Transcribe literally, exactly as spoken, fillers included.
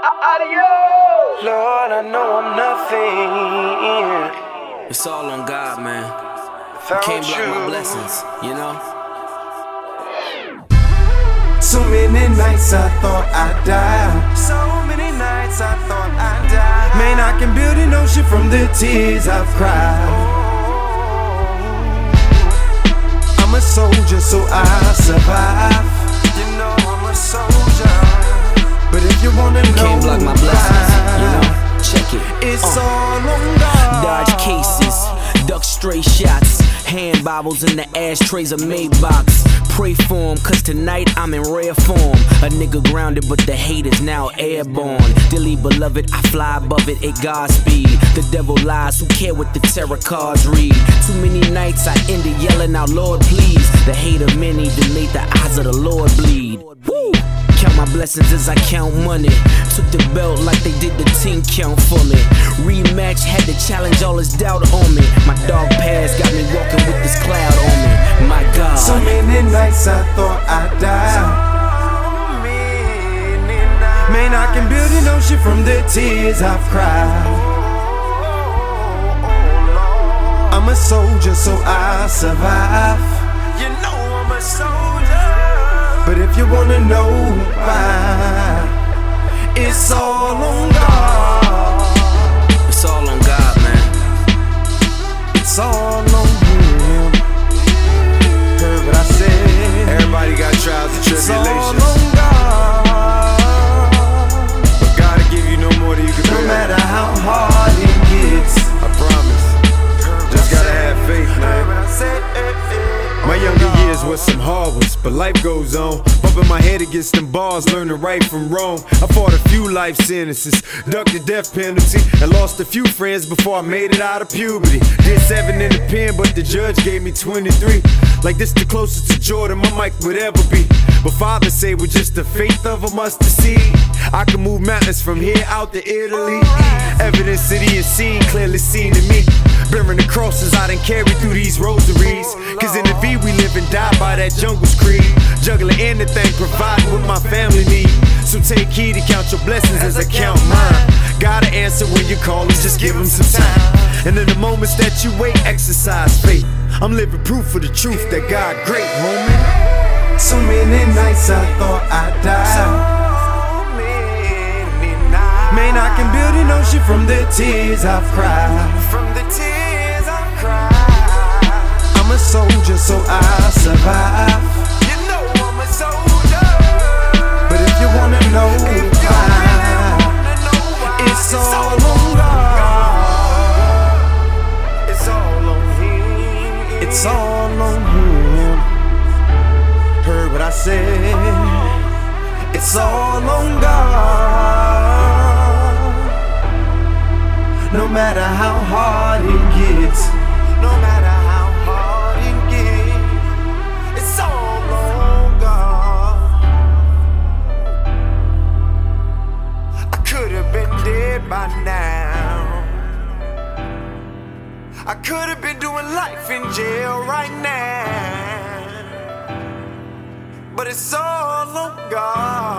Adios. Lord, I know I'm nothing. It's all on God, man. You can't block my blessings, you know? So many nights I thought I'd die. So many nights I thought I'd die. Man, I can build an ocean from the tears I've cried. I'm a soldier, so I survive. You know I'm a soldier. But if you wanna know, can't block my blessings, you know? Check it. It's uh. all on God. Dodge cases, duck stray shots, hand Bibles in the ashtrays of Maybachs. Pray for him, cause tonight I'm in rare form. A nigga grounded, but the hate is now airborne. Dearly beloved, I fly above it at Godspeed. The devil lies, who care what the tarot cards read? Too many nights I ended yelling out, Lord please. The hate of many that made the eyes of the Lord bleed. Woo! Count my blessings as I count money. Took the belt like they did the team count for me. Rematch, had to challenge all this doubt on me. My dog past got me walking with this cloud on me. My God. So many nights I thought I'd die. Man, I can build an ocean from the tears I've cried. I'm a soldier, so I survive. You know I'm a soldier. But if you wanna know why, it's all on God. It's all on God, man. It's all on Him. Heard what I said. Everybody got trials and It's all tribulations, on God. but God will give you no more than you can No bear. matter how hard it gets, I promise. Just gotta have faith, man. My younger years was some hard ones, but life goes on. Bumping my head against them bars, learning right from wrong. I fought a few life sentences, ducked the death penalty, and lost a few friends before I made it out of puberty. Did seven in the pen, but the judge gave me twenty-three. Like this the closest to Jordan my mic would ever be. But father say with just the faith of a mustard seed, I can move mountains from here out to Italy. Evidence city is seen, clearly seen to me. Bearing the crosses I done carried through these rosaries. Cause in the V we live and die by that jungle's creed. Juggling anything, providing what my family need. So take heed to count your blessings as I count mine. Gotta answer when you call us, just give them some time. And in the moments that you wait, exercise faith. I'm living proof of the truth that God great, homie. so many nights I thought I'd die. Man, I can build an ocean from the tears I've cried. From the tears I've cried. I'm a soldier, so I survive. You know I'm a soldier. But if you wanna know why, it's all on God. It's all on Him. It's all on Him. Heard what I said? It's all on God. No matter how hard it gets, no matter how hard it gets, it's all on God. I could have been dead by now. I could have been doing life in jail right now. But it's all on God.